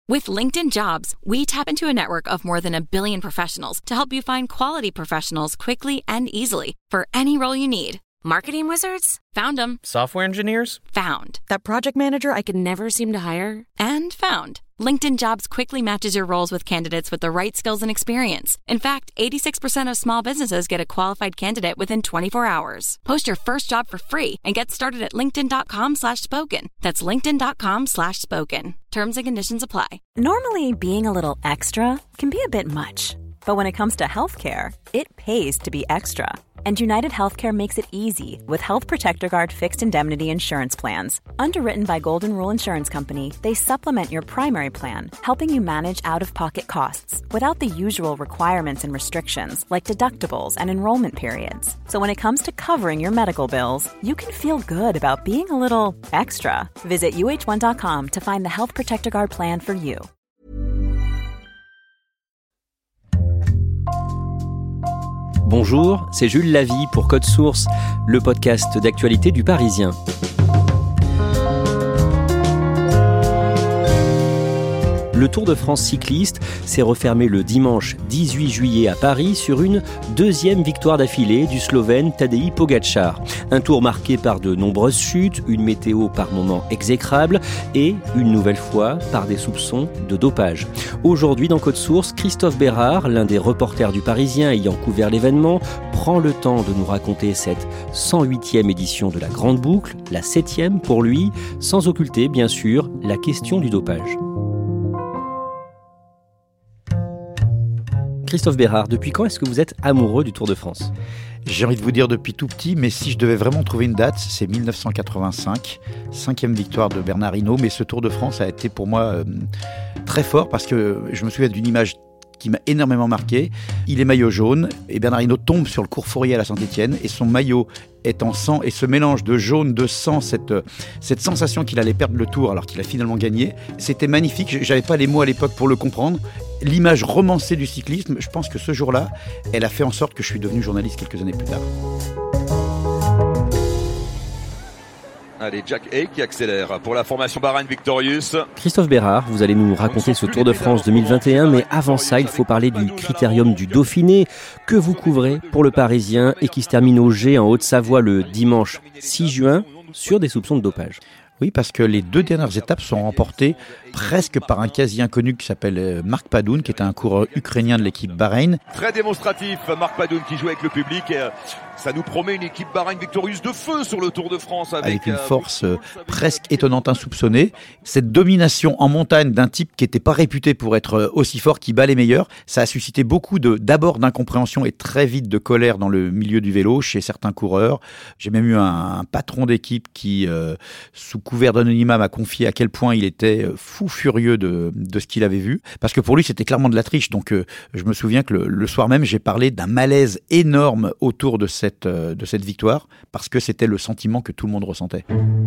With LinkedIn Jobs, we tap into a network of more than 1 billion professionals to help you find quality professionals quickly and easily for any role you need. Marketing wizards? Found them. Software engineers? Found. That project manager I could never seem to hire? And found. LinkedIn Jobs quickly matches your roles with candidates with the right skills and experience. In fact, 86% of small businesses get a qualified candidate within 24 hours. Post your first job for free and get started at linkedin.com/spoken. That's linkedin.com/spoken. Terms and conditions apply. Normally, being a little extra can be a bit much. But when it comes to healthcare, it pays to be extra. And United Healthcare makes it easy with Health Protector Guard fixed indemnity insurance plans. Underwritten by Golden Rule Insurance Company, they supplement your primary plan, helping you manage out-of-pocket costs without the usual requirements and restrictions like deductibles and enrollment periods. So when it comes to covering your medical bills, you can feel good about being a little extra. Visit uh1.com to find the Health Protector Guard plan for you. Bonjour, c'est Jules Lavie pour Code Source, le podcast d'actualité du Parisien. Le Tour de France cycliste s'est refermé le dimanche 18 juillet à Paris sur une deuxième victoire d'affilée du Slovène Tadej Pogačar. Un tour marqué par de nombreuses chutes, une météo par moments exécrable et, une nouvelle fois, par des soupçons de dopage. Aujourd'hui, dans Code Source, Christophe Bérard, l'un des reporters du Parisien ayant couvert l'événement, prend le temps de nous raconter cette 108e édition de la Grande Boucle, la 7e pour lui, sans occulter, bien sûr, la question du dopage. Christophe Bérard, depuis quand est-ce que vous êtes amoureux du Tour de France ? J'ai envie de vous dire depuis tout petit, mais si je devais vraiment trouver une date, c'est 1985, 5e victoire de Bernard Hinault. Mais ce Tour de France a été pour moi très fort parce que je me souviens d'une image qui m'a énormément marqué. Il est maillot jaune et Bernard Hinault tombe sur le cours Fourier à la Saint-Étienne et son maillot est en sang et ce mélange de jaune, de sang, cette sensation qu'il allait perdre le Tour alors qu'il a finalement gagné, c'était magnifique. J'avais pas les mots à l'époque pour le comprendre. L'image romancée du cyclisme, je pense que ce jour-là, elle a fait en sorte que je suis devenu journaliste quelques années plus tard. Allez, Jack Hay qui accélère pour la formation Bahrain Victorious. Christophe Bérard, vous allez nous raconter ce Tour de France 2021, mais avant ça, il faut parler du Critérium du Dauphiné que vous couvrez pour le Parisien et qui se termine au Gers en Haute-Savoie le dimanche 6 juin sur des soupçons de dopage. Oui, parce que les deux dernières étapes sont remportées presque par un quasi-inconnu qui s'appelle Marc Padoun, qui est un coureur ukrainien de l'équipe Bahreïn. Très démonstratif, Marc Padoun qui joue avec le public. Et ça nous promet une équipe Bahreïn victorieuse de feu sur le Tour de France. Avec une force presque étonnante, insoupçonnée. Cette domination en montagne d'un type qui n'était pas réputé pour être aussi fort, qui bat les meilleurs, ça a suscité beaucoup d'abord d'incompréhension et très vite de colère dans le milieu du vélo, chez certains coureurs. J'ai même eu un patron d'équipe qui, sous couvert d'anonymat, m'a confié à quel point il était fou furieux de ce qu'il avait vu, parce que pour lui c'était clairement de la triche. Donc je me souviens que le soir même j'ai parlé d'un malaise énorme autour de cette victoire, parce que c'était le sentiment que tout le monde ressentait.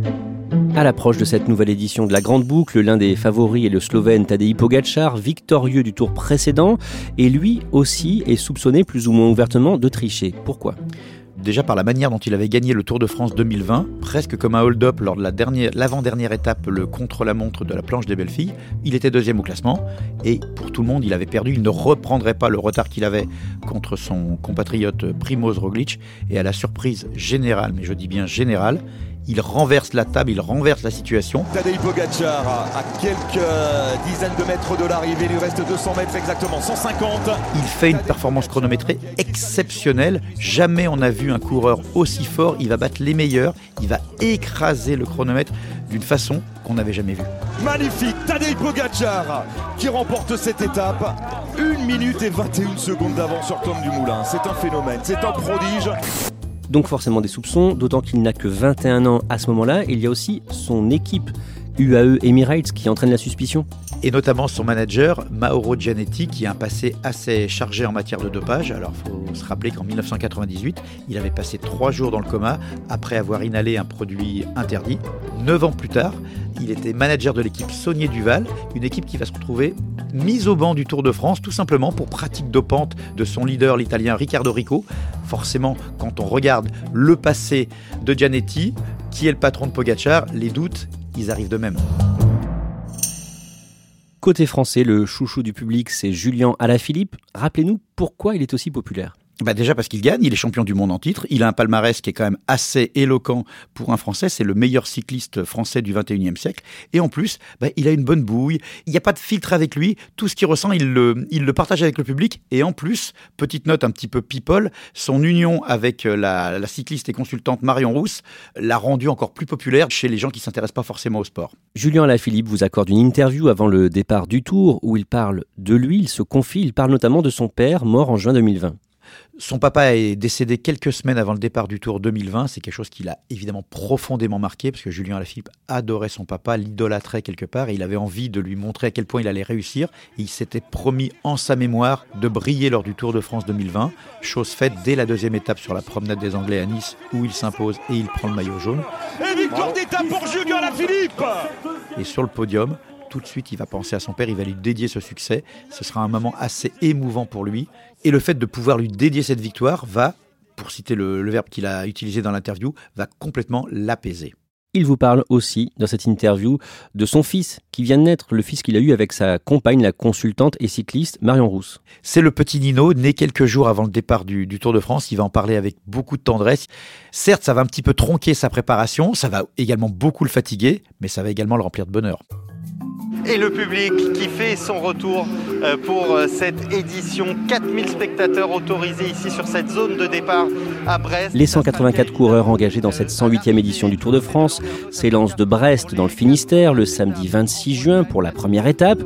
À l'approche de cette nouvelle édition de la Grande Boucle, l'un des favoris est le Slovène Tadej Pogačar, victorieux du tour précédent, et lui aussi est soupçonné plus ou moins ouvertement de tricher. Pourquoi ? Déjà par la manière dont il avait gagné le Tour de France 2020, presque comme un hold-up lors de l'avant-dernière étape, le contre-la-montre de la planche des Belles-Filles. Il était deuxième au classement et pour tout le monde, il avait perdu. Il ne reprendrait pas le retard qu'il avait contre son compatriote Primož Roglič. Et à la surprise générale, mais je dis bien générale, il renverse la table, il renverse la situation. Tadej Pogačar à quelques dizaines de mètres de l'arrivée, il lui reste 200 mètres exactement, 150. Il fait une performance chronométrée exceptionnelle. Jamais on n'a vu un coureur aussi fort. Il va battre les meilleurs, il va écraser le chronomètre d'une façon qu'on n'avait jamais vue. Magnifique, Tadej Pogačar qui remporte cette étape. 1 minute et 21 secondes d'avance sur Tom Dumoulin. C'est un phénomène, c'est un prodige. Donc forcément des soupçons, d'autant qu'il n'a que 21 ans à ce moment-là. Il y a aussi son équipe UAE Emirates qui entraîne la suspicion. Et notamment son manager, Mauro Gianetti, qui a un passé assez chargé en matière de dopage. Alors il faut se rappeler qu'en 1998, il avait passé 3 jours dans le coma après avoir inhalé un produit interdit. 9 ans plus tard, il était manager de l'équipe Saunier Duval, une équipe qui va se retrouver mise au banc du Tour de France, tout simplement pour pratique dopante de son leader, l'italien Riccardo Rico. Forcément, quand on regarde le passé de Gianetti, qui est le patron de Pogačar, les doutes, ils arrivent de même. Côté français, le chouchou du public, c'est Julien Alaphilippe. Rappelez-nous pourquoi il est aussi populaire. Déjà parce qu'il gagne, il est champion du monde en titre, il a un palmarès qui est quand même assez éloquent pour un Français, c'est le meilleur cycliste français du 21e siècle, et en plus, il a une bonne bouille, il n'y a pas de filtre avec lui, tout ce qu'il ressent, il le partage avec le public, et en plus, petite note un petit peu people, son union avec la cycliste et consultante Marion Rousse l'a rendu encore plus populaire chez les gens qui ne s'intéressent pas forcément au sport. Julien Alaphilippe vous accorde une interview avant le départ du Tour, où il parle de lui, il se confie, il parle notamment de son père, mort en juin 2020. Son papa est décédé quelques semaines avant le départ du Tour 2020. C'est quelque chose qui l'a évidemment profondément marqué parce que Julien Alaphilippe adorait son papa, l'idolâtrait quelque part et il avait envie de lui montrer à quel point il allait réussir. Et il s'était promis en sa mémoire de briller lors du Tour de France 2020. Chose faite dès la deuxième étape sur la promenade des Anglais à Nice où il s'impose et il prend le maillot jaune. Et victoire d'étape pour Julien Alaphilippe. Et sur le podium, tout de suite, il va penser à son père, il va lui dédier ce succès. Ce sera un moment assez émouvant pour lui. Et le fait de pouvoir lui dédier cette victoire va, pour citer le verbe qu'il a utilisé dans l'interview, va complètement l'apaiser. Il vous parle aussi, dans cette interview, de son fils qui vient de naître, le fils qu'il a eu avec sa compagne, la consultante et cycliste Marion Rousse. C'est le petit Nino, né quelques jours avant le départ du Tour de France. Il va en parler avec beaucoup de tendresse. Certes, ça va un petit peu tronquer sa préparation, ça va également beaucoup le fatiguer, mais ça va également le remplir de bonheur. Et le public qui fait son retour pour cette édition. 4000 spectateurs autorisés ici sur cette zone de départ à Brest. Les 184 coureurs engagés dans cette 108e édition du Tour de France s'élancent de Brest dans le Finistère le samedi 26 juin pour la première étape,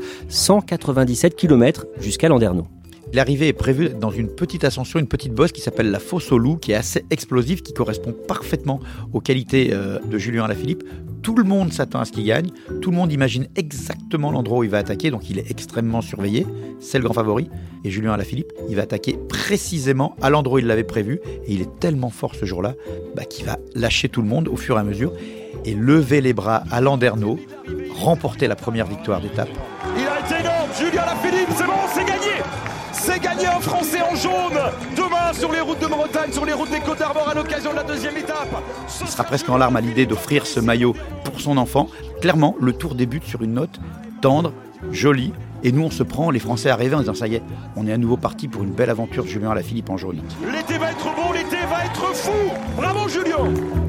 197 km jusqu'à Landerneau. L'arrivée est prévue dans une petite ascension, une petite bosse qui s'appelle la Fosse aux Loups, qui est assez explosive, qui correspond parfaitement aux qualités de Julien Alaphilippe. Tout le monde s'attend à ce qu'il gagne, tout le monde imagine exactement l'endroit où il va attaquer, donc il est extrêmement surveillé, c'est le grand favori. Et Julien Alaphilippe, il va attaquer précisément à l'endroit où il l'avait prévu, et il est tellement fort ce jour-là qu'il va lâcher tout le monde au fur et à mesure, et lever les bras à Landerneau, remporter la première victoire d'étape. Il a été énorme, Julien Alaphilippe, c'est bon, c'est gagné. C'est gagné, un Français en jaune demain sur les routes de Bretagne, sur les routes des Côtes d'Armor à l'occasion de la deuxième étape. Il sera presque en larmes à l'idée d'offrir ce maillot pour son enfant. Clairement, le Tour débute sur une note tendre, jolie. Et nous, on se prend, les Français, à rêver en disant ça y est, on est à nouveau parti pour une belle aventure de Julien Alaphilippe en jaune. L'été va être beau, l'été va être fou. Bravo Julien.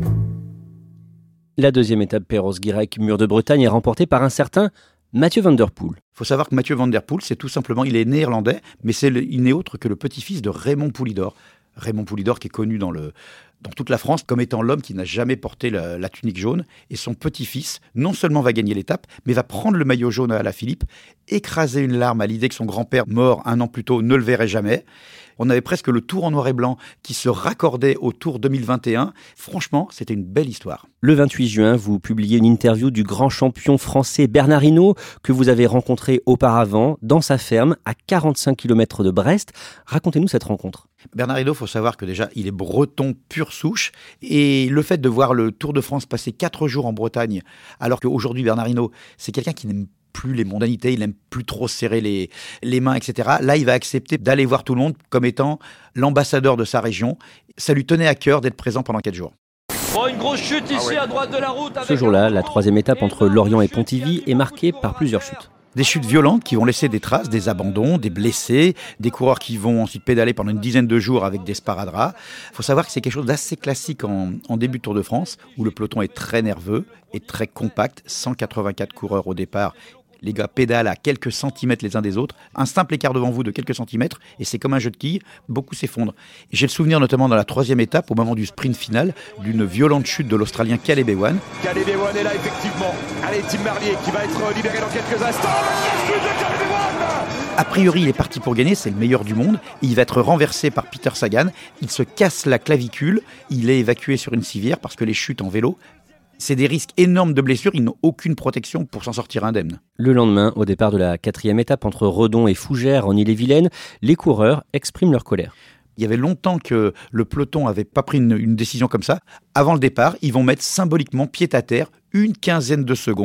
La deuxième étape Perros-Guirec, Mur de Bretagne, est remportée par un certain Mathieu Van Der Poel. Il faut savoir que Mathieu Van Der Poel, c'est tout simplement, il est néerlandais, mais il n'est autre que le petit-fils de Raymond Poulidor. Raymond Poulidor qui est connu dans toute la France comme étant l'homme qui n'a jamais porté la tunique jaune. Et son petit-fils, non seulement va gagner l'étape, mais va prendre le maillot jaune à Alaphilippe, écraser une larme à l'idée que son grand-père, mort un an plus tôt, ne le verrait jamais. On avait presque le Tour en noir et blanc qui se raccordait au Tour 2021. Franchement, c'était une belle histoire. Le 28 juin, vous publiez une interview du grand champion français Bernard Hinault que vous avez rencontré auparavant dans sa ferme à 45 km de Brest. Racontez-nous cette rencontre. Bernard Hinault, il faut savoir que déjà, il est breton pure souche. Et le fait de voir le Tour de France passer 4 jours en Bretagne, alors qu'aujourd'hui, Bernard Hinault, c'est quelqu'un qui n'aime plus les mondanités, il n'aime plus trop serrer les mains, etc. Là, il va accepter d'aller voir tout le monde comme étant l'ambassadeur de sa région. Ça lui tenait à cœur d'être présent pendant 4 jours. Bon, une grosse chute ici à droite de la route. Ce jour-là, la troisième étape entre Lorient et Pontivy est marquée par plusieurs chutes. Des chutes violentes qui vont laisser des traces, des abandons, des blessés, des coureurs qui vont ensuite pédaler pendant une dizaine de jours avec des sparadraps. Il faut savoir que c'est quelque chose d'assez classique en début de Tour de France, où le peloton est très nerveux et très compact, 184 coureurs au départ. Les gars pédalent à quelques centimètres les uns des autres, un simple écart devant vous de quelques centimètres, et c'est comme un jeu de quilles, beaucoup s'effondrent. J'ai le souvenir notamment dans la troisième étape, au moment du sprint final, d'une violente chute de l'Australien Caleb Ewan. Caleb Ewan est là effectivement. Allez, Tim Merlier qui va être libéré dans quelques instants. Le chute de Caleb Ewan. A priori, il est parti pour gagner, c'est le meilleur du monde. Il va être renversé par Peter Sagan. Il se casse la clavicule, il est évacué sur une civière parce que les chutes en vélo, c'est des risques énormes de blessures, ils n'ont aucune protection pour s'en sortir indemne. Le lendemain, au départ de la 4e étape entre Redon et Fougères en Ille-et-Vilaine, les coureurs expriment leur colère. Il y avait longtemps que le peloton n'avait pas pris une décision comme ça. Avant le départ, ils vont mettre symboliquement pied à terre une quinzaine de secondes,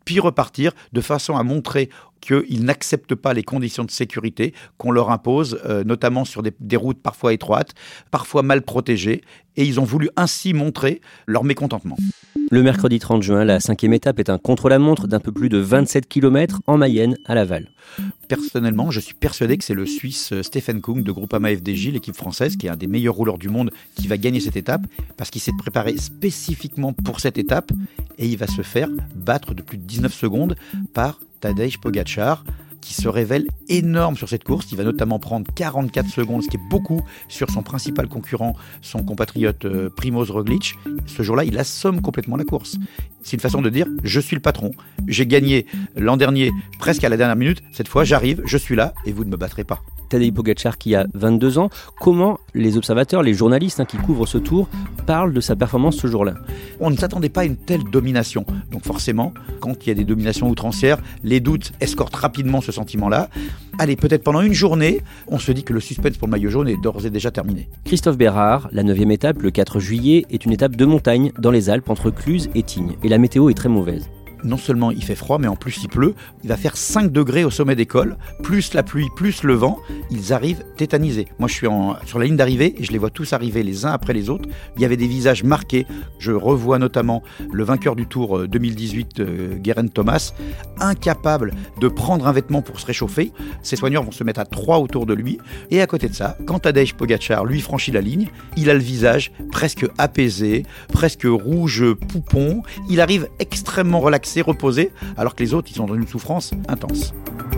puis repartir de façon à montrer qu'ils n'acceptent pas les conditions de sécurité qu'on leur impose, notamment sur des routes parfois étroites, parfois mal protégées, et ils ont voulu ainsi montrer leur mécontentement. Le mercredi 30 juin, la 5e étape est un contre-la-montre d'un peu plus de 27 km en Mayenne à Laval. Personnellement, je suis persuadé que c'est le Suisse Stephen Kung de Groupama FDJ, l'équipe française, qui est un des meilleurs rouleurs du monde, qui va gagner cette étape, parce qu'il s'est préparé spécifiquement pour cette étape, et il va se faire battre de plus de 19 secondes par Tadej Pogačar, qui se révèle énorme sur cette course. Il va notamment prendre 44 secondes, ce qui est beaucoup, sur son principal concurrent, son compatriote Primož Roglič. Ce jour-là, il assomme complètement la course. C'est une façon de dire « je suis le patron, j'ai gagné l'an dernier presque à la dernière minute, cette fois j'arrive, je suis là et vous ne me battrez pas ». Tadej Pogačar qui a 22 ans, comment les observateurs, les journalistes qui couvrent ce tour parlent de sa performance ce jour-là? On ne s'attendait pas à une telle domination. Donc forcément, quand il y a des dominations outrancières, les doutes escortent rapidement ce sentiment-là. Allez, peut-être pendant une journée, on se dit que le suspense pour le maillot jaune est d'ores et déjà terminé. Christophe Bérard, la 9e étape, le 4 juillet, est une étape de montagne dans les Alpes entre Cluses et Tignes. Et la météo est très mauvaise. Non seulement il fait froid, mais en plus il pleut. Il va faire 5 degrés au sommet des cols, plus la pluie, plus le vent. Ils arrivent tétanisés. Moi, je suis sur la ligne d'arrivée et je les vois tous arriver les uns après les autres. Il y avait des visages marqués. Je revois notamment le vainqueur du Tour 2018, Geraint Thomas, incapable de prendre un vêtement pour se réchauffer. Ses soigneurs vont se mettre à 3 autour de lui. Et à côté de ça, quand Tadej Pogačar, lui, franchit la ligne, il a le visage presque apaisé, presque rouge poupon. Il arrive extrêmement relaxé, reposé, alors que les autres, ils sont dans une souffrance intense.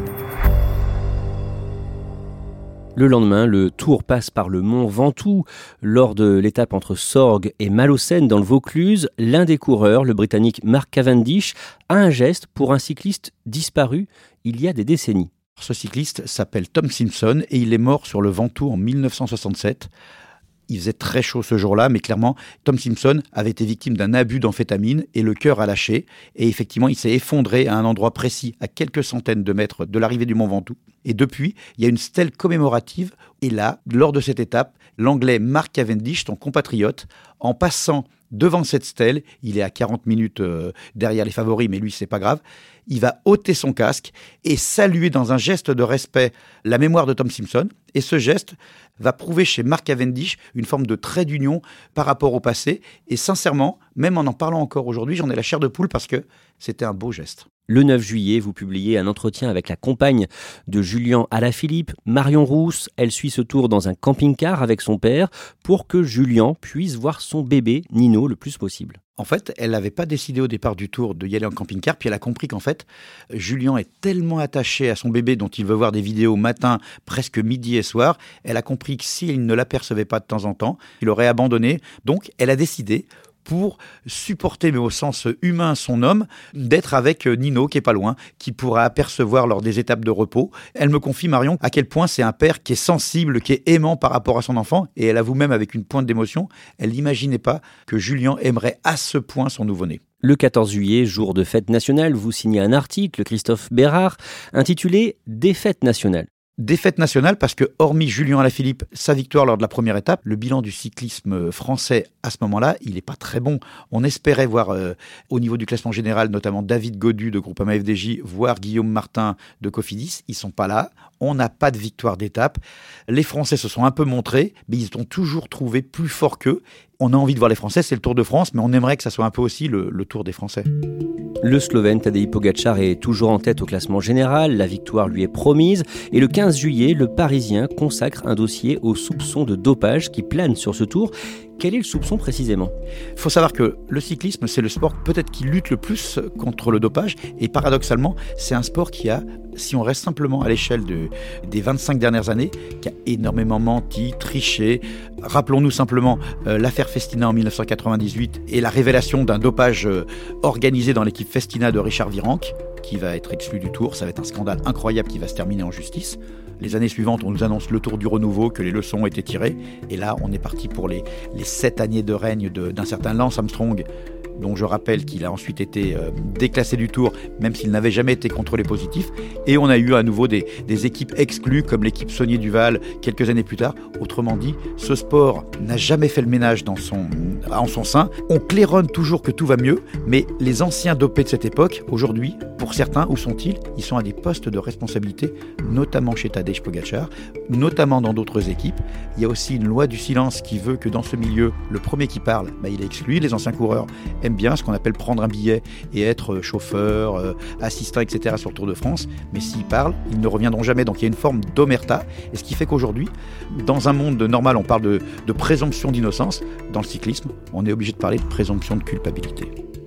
Le lendemain, le Tour passe par le mont Ventoux. Lors de l'étape entre Sorgues et Malaucène dans le Vaucluse, l'un des coureurs, le Britannique Mark Cavendish, a un geste pour un cycliste disparu il y a des décennies. Ce cycliste s'appelle Tom Simpson et il est mort sur le Ventoux en 1967. Il faisait très chaud ce jour-là, mais clairement, Tom Simpson avait été victime d'un abus d'amphétamine et le cœur a lâché. Et effectivement, il s'est effondré à un endroit précis, à quelques centaines de mètres de l'arrivée du Mont Ventoux. Et depuis, il y a une stèle commémorative. Et là, lors de cette étape, l'Anglais Mark Cavendish, son compatriote, en passant devant cette stèle, il est à 40 minutes derrière les favoris, mais lui, c'est pas grave, il va ôter son casque et saluer dans un geste de respect la mémoire de Tom Simpson. Et ce geste va prouver chez Mark Cavendish une forme de trait d'union par rapport au passé. Et sincèrement, même en parlant encore aujourd'hui, j'en ai la chair de poule parce que c'était un beau geste. Le 9 juillet, vous publiez un entretien avec la compagne de Julian Alaphilippe, Marion Rousse. Elle suit ce tour dans un camping-car avec son père pour que Julian puisse voir son bébé, Nino, le plus possible. En fait, elle n'avait pas décidé au départ du Tour de y aller en camping-car, puis elle a compris qu'en fait, Julian est tellement attaché à son bébé dont il veut voir des vidéos matin, presque midi et soir. Elle a compris que s'il ne l'apercevait pas de temps en temps, il aurait abandonné. Donc, elle a décidé, pour supporter, mais au sens humain, son homme, d'être avec Nino, qui est pas loin, qui pourra apercevoir lors des étapes de repos. Elle me confie, Marion, à quel point c'est un père qui est sensible, qui est aimant par rapport à son enfant, et elle avoue même avec une pointe d'émotion, elle n'imaginait pas que Julian aimerait à ce point son nouveau-né. Le 14 juillet, jour de fête nationale, vous signez un article, Christophe Bérard, intitulé « Défaite nationale ». Défaite nationale parce que, hormis Julian Alaphilippe, sa victoire lors de la première étape, le bilan du cyclisme français à ce moment-là, il n'est pas très bon. On espérait voir au niveau du classement général, notamment David Gaudu de Groupama FDJ, voire Guillaume Martin de Cofidis. Ils ne sont pas là. On n'a pas de victoire d'étape. Les Français se sont un peu montrés, mais ils ont toujours trouvé plus fort qu'eux. On a envie de voir les Français, c'est le Tour de France, mais on aimerait que ça soit un peu aussi le Tour des Français. Le Slovène Tadej Pogačar est toujours en tête au classement général, la victoire lui est promise, et le 15 juillet, le Parisien consacre un dossier aux soupçons de dopage qui planent sur ce Tour. Quel est le soupçon précisément ? Il faut savoir que le cyclisme, c'est le sport peut-être qui lutte le plus contre le dopage, et paradoxalement, c'est un sport qui a, si on reste simplement à l'échelle des 25 dernières années, qui a énormément menti, triché. Rappelons-nous simplement l'affaire Festina en 1998 et la révélation d'un dopage organisé dans l'équipe Festina de Richard Virenque, qui va être exclu du Tour. Ça va être un scandale incroyable qui va se terminer en justice. Les années suivantes, on nous annonce le Tour du renouveau, que les leçons ont été tirées. Et là, on est parti pour les 7 années de règne d'un certain Lance Armstrong, dont je rappelle qu'il a ensuite été déclassé du Tour, même s'il n'avait jamais été contrôlé positif. Et on a eu à nouveau des équipes exclues, comme l'équipe Saunier Duval, quelques années plus tard. Autrement dit, ce sport n'a jamais fait le ménage en son sein. On claironne toujours que tout va mieux, mais les anciens dopés de cette époque, aujourd'hui, pour certains, où sont-ils ? Ils sont à des postes de responsabilité, notamment chez Tadej Pogačar, notamment dans d'autres équipes. Il y a aussi une loi du silence qui veut que dans ce milieu, le premier qui parle, il est exclu. Les anciens coureurs aiment bien ce qu'on appelle prendre un billet et être chauffeur, assistant, etc. sur le Tour de France. Mais s'ils parlent, ils ne reviendront jamais. Donc il y a une forme d'omerta. Et ce qui fait qu'aujourd'hui, dans un monde normal, on parle de présomption d'innocence. Dans le cyclisme, on est obligé de parler de présomption de culpabilité.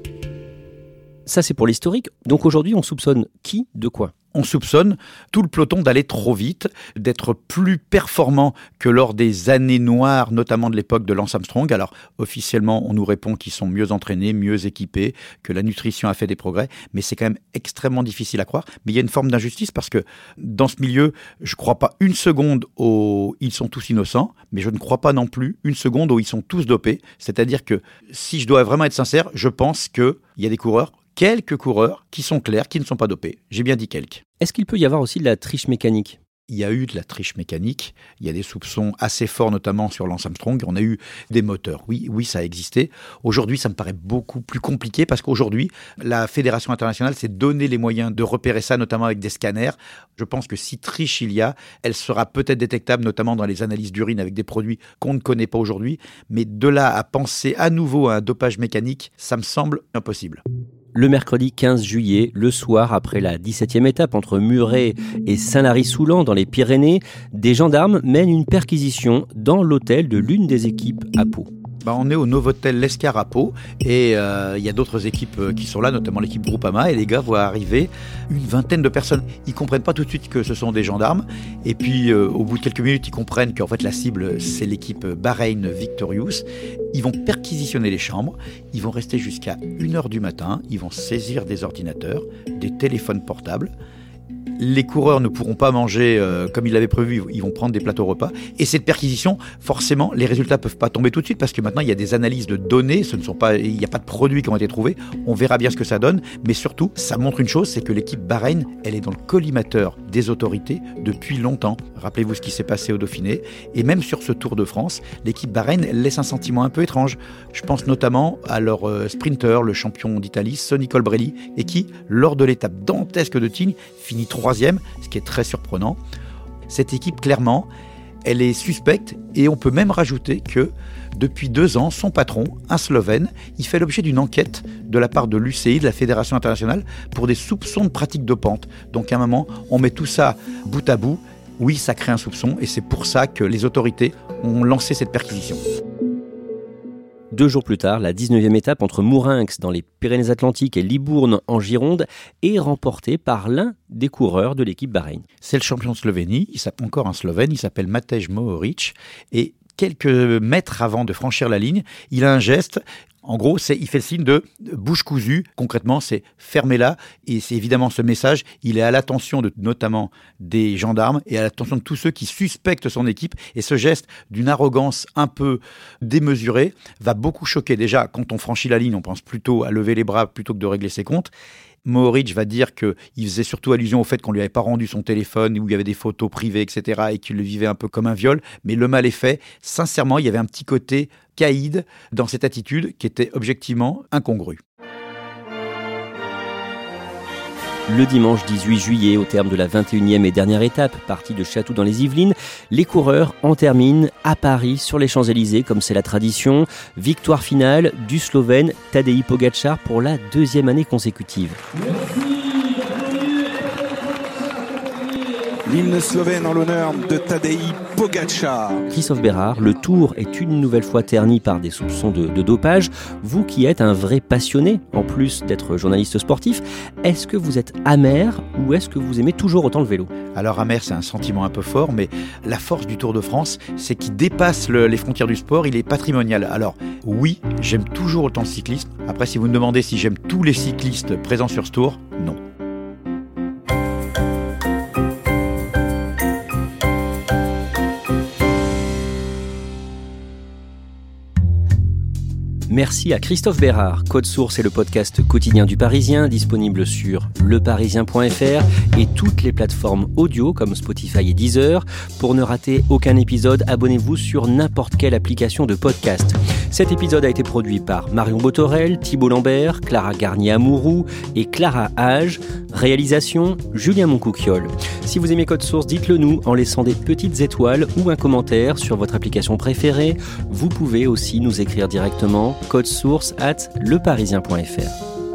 Ça, c'est pour l'historique. Donc aujourd'hui, on soupçonne qui de quoi ? On soupçonne tout le peloton d'aller trop vite, d'être plus performant que lors des années noires, notamment de l'époque de Lance Armstrong. Alors, officiellement, on nous répond qu'ils sont mieux entraînés, mieux équipés, que la nutrition a fait des progrès, mais c'est quand même extrêmement difficile à croire. Mais il y a une forme d'injustice parce que dans ce milieu, je ne crois pas une seconde où ils sont tous innocents, mais je ne crois pas non plus une seconde où ils sont tous dopés. C'est-à-dire que, si je dois vraiment être sincère, je pense qu'il y a des coureurs, quelques coureurs qui sont clairs, qui ne sont pas dopés. J'ai bien dit quelques. Est-ce qu'il peut y avoir aussi de la triche mécanique ? Il y a eu de la triche mécanique, il y a des soupçons assez forts, notamment sur Lance Armstrong. On a eu des moteurs, oui, ça a existé. Aujourd'hui, ça me paraît beaucoup plus compliqué parce qu'aujourd'hui, la Fédération internationale s'est donné les moyens de repérer ça, notamment avec des scanners. Je pense que si triche il y a, elle sera peut-être détectable, notamment dans les analyses d'urine avec des produits qu'on ne connaît pas aujourd'hui. Mais de là à penser à nouveau à un dopage mécanique, ça me semble impossible. Le mercredi 15 juillet, le soir, après la 17e étape entre Muret et Saint-Lary-Soulan dans les Pyrénées, des gendarmes mènent une perquisition dans l'hôtel de l'une des équipes à Pau. On est au Novotel L'Escar à Pau et il y a d'autres équipes qui sont là, notamment l'équipe Groupama, et les gars voient arriver une vingtaine de personnes. Ils comprennent pas tout de suite que ce sont des gendarmes et puis au bout de quelques minutes, ils comprennent qu'en fait la cible c'est l'équipe Bahreïn Victorious. Ils vont perquisitionner les chambres, ils vont rester jusqu'à 1h du matin, ils vont saisir des ordinateurs, des téléphones portables. Les coureurs ne pourront pas manger comme ils l'avaient prévu, ils vont prendre des plateaux repas. Et cette perquisition, forcément, les résultats ne peuvent pas tomber tout de suite parce que maintenant, il y a des analyses de données, il n'y a pas de produits qui ont été trouvés. On verra bien ce que ça donne, mais surtout, ça montre une chose, c'est que l'équipe Bahreïn, elle est dans le collimateur des autorités depuis longtemps. Rappelez-vous ce qui s'est passé au Dauphiné. Et même sur ce Tour de France, l'équipe Bahreïn laisse un sentiment un peu étrange. Je pense notamment à leur sprinter, le champion d'Italie, Sonny Colbrelli, et qui, lors de l'étape dantesque de Tignes, finit 3e, ce qui est très surprenant. Cette équipe, clairement, elle est suspecte et on peut même rajouter que depuis 2 ans, son patron, un Slovène, il fait l'objet d'une enquête de la part de l'UCI, de la Fédération internationale, pour des soupçons de pratiques dopantes. Donc à un moment, on met tout ça bout à bout. Oui, ça crée un soupçon et c'est pour ça que les autorités ont lancé cette perquisition. 2 jours plus tard, la 19e étape entre Mourinx dans les Pyrénées-Atlantiques et Libourne en Gironde est remportée par l'un des coureurs de l'équipe Bahreïn. C'est le champion de Slovénie, il s'appelle encore un Slovène, il s'appelle Matej Mohoric et quelques mètres avant de franchir la ligne, il a un geste. En gros, il fait le signe de bouche cousue. Concrètement, c'est fermez-la. Et c'est évidemment ce message, il est à l'attention notamment des gendarmes et à l'attention de tous ceux qui suspectent son équipe. Et ce geste d'une arrogance un peu démesurée va beaucoup choquer. Déjà, quand on franchit la ligne, on pense plutôt à lever les bras plutôt que de régler ses comptes. Mohoric va dire qu'il faisait surtout allusion au fait qu'on lui avait pas rendu son téléphone où il y avait des photos privées, etc. et qu'il le vivait un peu comme un viol. Mais le mal est fait. Sincèrement, il y avait un petit côté caïd dans cette attitude qui était objectivement incongrue. Le dimanche 18 juillet, au terme de la 21e et dernière étape, partie de Chatou dans les Yvelines, les coureurs en terminent à Paris, sur les Champs-Élysées, comme c'est la tradition. Victoire finale du Slovène Tadej Pogačar pour la 2e année consécutive. L'hymne slovène en l'honneur de Tadej Pogačar. Christophe Bérard, le Tour est une nouvelle fois terni par des soupçons de dopage. Vous qui êtes un vrai passionné, en plus d'être journaliste sportif, est-ce que vous êtes amer ou est-ce que vous aimez toujours autant le vélo ? Alors amer, c'est un sentiment un peu fort, mais la force du Tour de France, c'est qu'il dépasse les frontières du sport, il est patrimonial. Alors oui, j'aime toujours autant le cyclisme. Après, si vous me demandez si j'aime tous les cyclistes présents sur ce Tour, non. Merci à Christophe Bérard. Code Source est le podcast quotidien du Parisien, disponible sur leparisien.fr et toutes les plateformes audio comme Spotify et Deezer. Pour ne rater aucun épisode, abonnez-vous sur n'importe quelle application de podcast. Cet épisode a été produit par Marion Botorel, Thibault Lambert, Clara Garnier-Amouroux et Clara Hage. Réalisation, Julien Moncouquiol. Si vous aimez Code Source, dites-le nous en laissant des petites étoiles ou un commentaire sur votre application préférée. Vous pouvez aussi nous écrire directement codesource@leparisien.fr.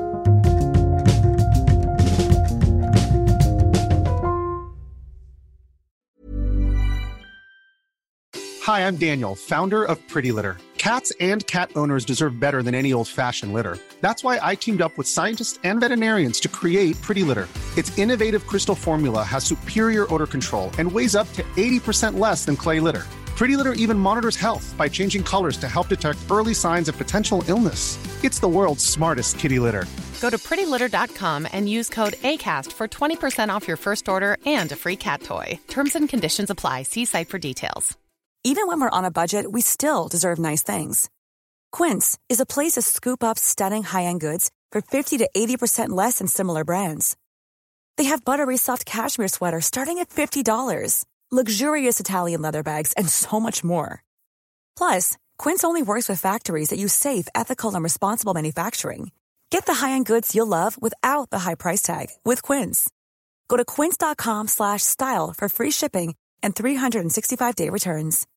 Hi, I'm Daniel, founder of Pretty Litter. Cats and cat owners deserve better than any old-fashioned litter. That's why I teamed up with scientists and veterinarians to create Pretty Litter. Its innovative crystal formula has superior odor control and weighs up to 80% less than clay litter. Pretty Litter even monitors health by changing colors to help detect early signs of potential illness. It's the world's smartest kitty litter. Go to prettylitter.com and use code ACAST for 20% off your first order and a free cat toy. Terms and conditions apply. See site for details. Even when we're on a budget, we still deserve nice things. Quince is a place to scoop up stunning high-end goods for 50 to 80% less than similar brands. They have buttery soft cashmere sweaters starting at $50, luxurious Italian leather bags, and so much more. Plus, Quince only works with factories that use safe, ethical, and responsible manufacturing. Get the high-end goods you'll love without the high price tag with Quince. Go to quince.com/style for free shipping and 365-day returns.